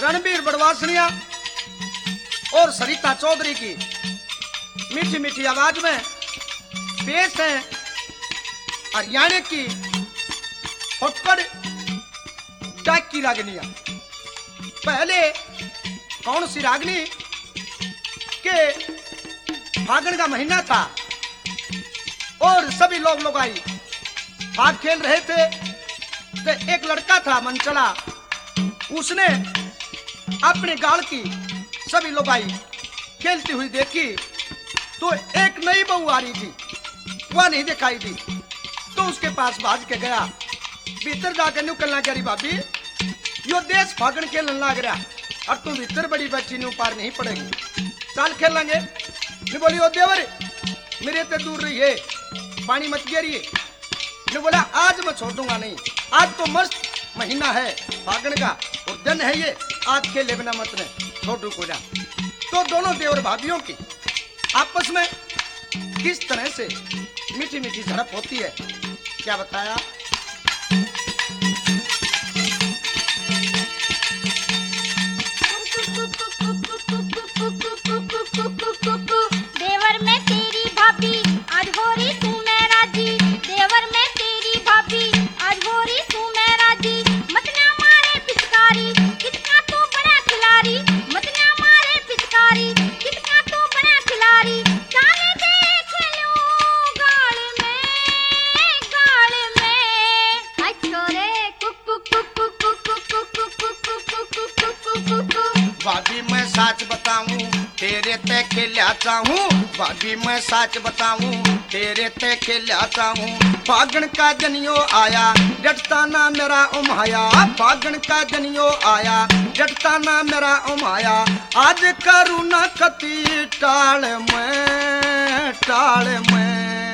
रणबीर बड़वासनिया और सरिता चौधरी की मीठी मीठी आवाज में पेश है हरियाणा की फटकड़ डाक की रागनिया। पहले कौन सी रागनी के फागण का महीना था और सभी लोग आई फाग खेल रहे थे, तो एक लड़का था मनचला, उसने अपने गाल की सभी लोग आई खेलती हुई देखी तो एक नई बहू आ रही थी, वह नहीं दिखाई दी, तो उसके पास भाज के गया, भीतर जाकर निकलना कह रही भाभी यो देश फागण खेलने लग रहा और तू भीतर बड़ी बच्ची ने पार नहीं पड़ेगी, चाल खेल लेंगे। मैं बोली ओ देवर मेरे ते दूर रही है, पानी मत गिरिए। मैं बोला आज मैं छोड़ूंगा नहीं, आज तो मस्त महीना है फागण का और दिन है ये, आज खेले बिना मत ने छोटू को जा। तो दोनों देवर भाभियों की आपस में किस तरह से मीठी मीठी झड़प होती है क्या बताया। भाभी मैं सच बताऊं तेरे ते खिलाता हूँ, भाभी मैं सच बताऊं तेरे ते खिलाता हूँ। फागण का जनियो आया डटता ना मेरा उमाया, फागण का जनियो आया डटता ना मेरा उमाया, आज करूँ ना कती टाल मैं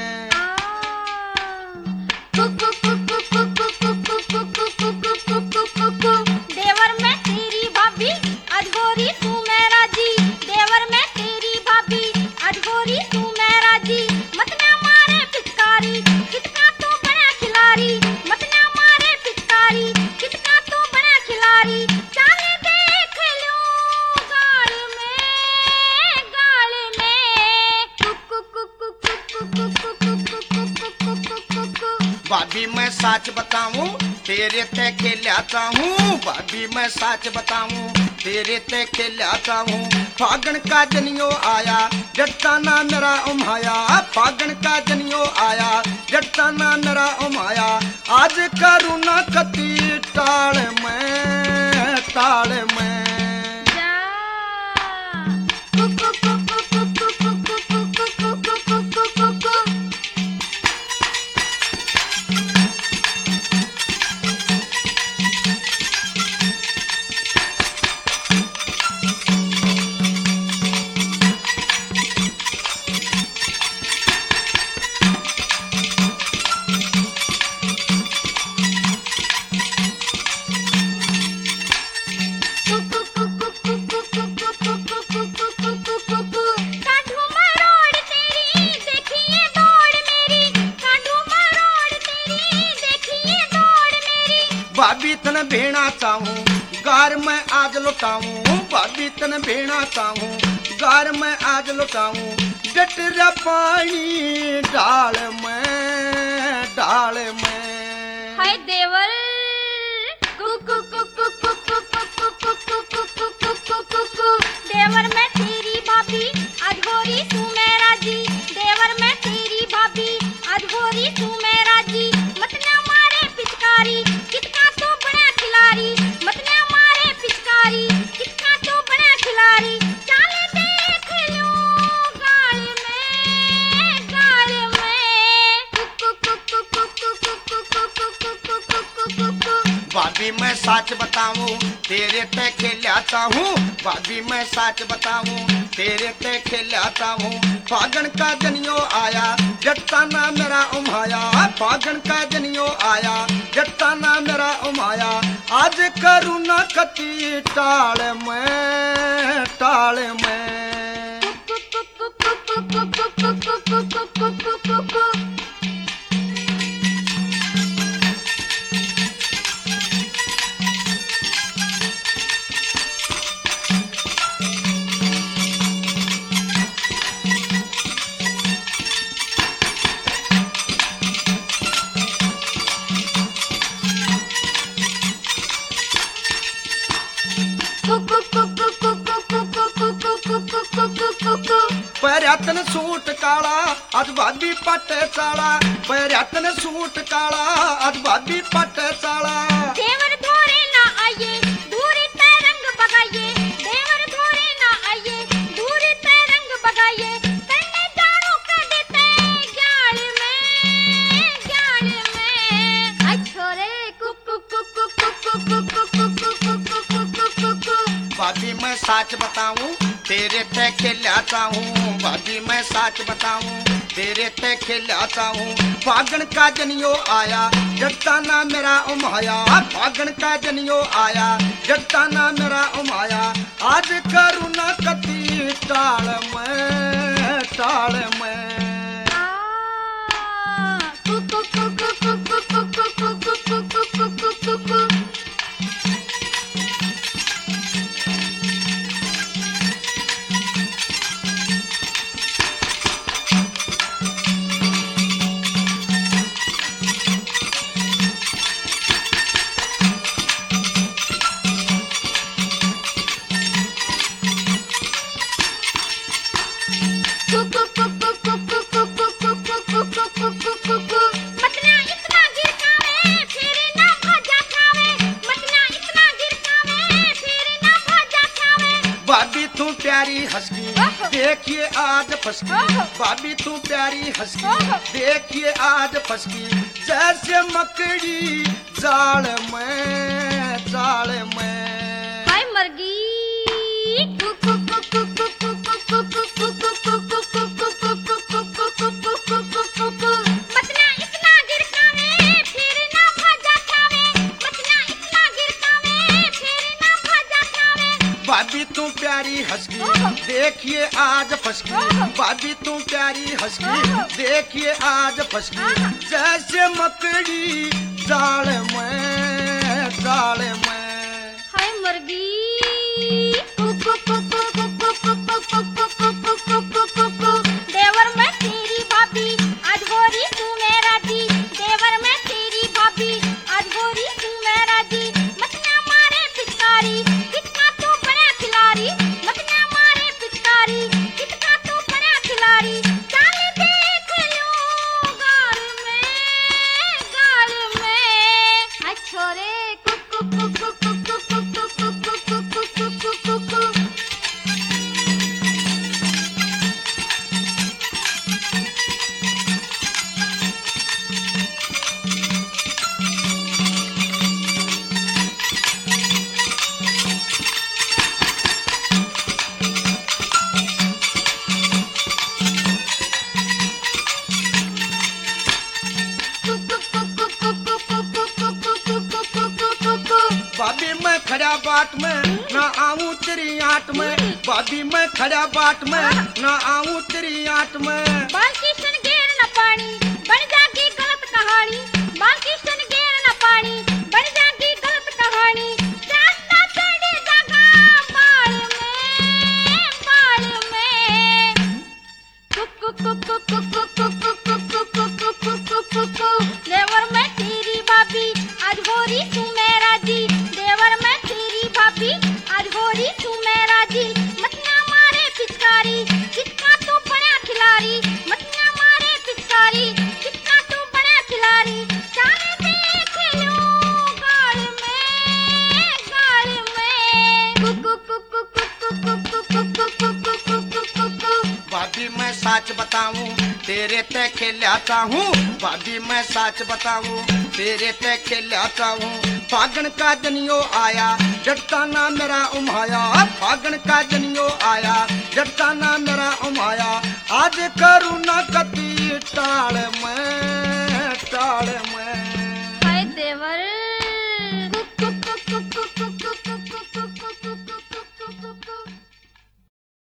भाभी मैं सच बताऊं तेरे ते खिलाता हूँ, भाभी मैं सच बताऊं तेरे ते खिलाता हूँ। फागण का जनियो आया डटता ना मेरा उमाया, फागण का जनियो आया डटता ना मेरा उमाया, आज करूँ ना कती टाल मैं भाभी तन भेना चाहूँ गार में आज लुटाऊं, भाभी तन भेना चाहूँ गार में आज लुटाऊं, डट रा पानी डाल में हाय देवर देवर मैं तेरी भाभी अधोरी तू मेरा जी, देवर मैं तेरी भाभी अधोरी तू मेरा जी, मत ना मारे पिचकारी कितना तो बड़ा खिलाड़ी, मत ना मारे पिचकारी कितना तो बड़ा खिलाड़ी, चाले देख लो गाल में भाभी मैं सच बताऊं तेरे ते खिलाता हूँ, भाभी मैं सच बताऊं तेरे ते खिलाता हूँ। फागण का जनियो आया डटता ना मेरा उमाया, फागण का जनियो आया डटता ना मेरा उमाया, आज करूँ ना कती टाल में बैरातन सूट काला आज भाभी पट चाला बैरातन सूट काला आज भाभी पट चाला देवर धोरे ना आइए दूरी ते रंग बगाइए देवर धोरे ना आइए दूरी ते रंग बगाइए कन्ने जानो कर देते ग्याल में आई छोरे कुकु कुकु कुकु कुकु कुकु कुकु कुकु कुकु भाभी मैं सच बताऊं तेरे ते खिलाता हूँ भाभी मैं सच बताऊं तेरे ते खिलाता हूँ फागण का जनियो आया जगताना मेरा उमाया फागण का जनियो आया जगताना मेरा उमाया आज करू ना कती टाल में कुकु कुकु कुकु कुकु कुकु कुकु कुकु भाभी तू प्यारी हंसकी देखिए आज फसकी भाभी तू प्यारी हंसकी देखिए आज फसकी जैसे मकड़ी जाल में हाय मरगी भाभी तू प्यारी हंसकी देखिए आज फसकी भाभी तू प्यारी हंसकी देखिए आज फसकी जैसे मकड़ी जाल में हाय मरगी देवर मैं तेरी भाभी आज हो रही तू मेरा जी देवर मैं तेरी भाभी आज हो रही तू मेरा जी मतना मारे पिचकारी कितना तू बड़ा खिलाड़ी मतना मारे पिचकारी कितना तू बड़ा खिलाड़ी चाल देख लूं गाल में हाय छोरे कुकु कुकु कुकु कुकु कुकु कुकु कुकु भाभी मैं खड़ा बाट में ना आऊं तेरी आट में भाभी मैं खड़ा बाट में ना आऊं तेरी आट में बालकृष्ण घेर न पानी बन जागी गलत कहानी बालकृष्ण घेर न पानी बन जागी गलत कहानी रास्ता चढ़े जगह बाल में कुकु कुकु कुकु कुकु कुकु कुकु कुकु कुकु देवर मैं तेरी भाभी आज हो रही तू मेरा जी देवर मैं तेरी भाभी आज हो रही तू मेरा जी मतना मारे पिचकारी कितना तू बड़ा खिलाड़ी मतना मारे पिचकारी कितना तू बड़ा खिलाड़ी चाले देख लूं गाल में कुकु कुकु कुकु कुकु कुकु कुकु कुकु भाभी मैं सच बताऊं तेरे ते खिलाता हूँ भाभी मैं सच बताऊं तेरे ते खिलाता हूँ फागण का जनियो आया जगताना मेरा उमाया फागण का जनियो आया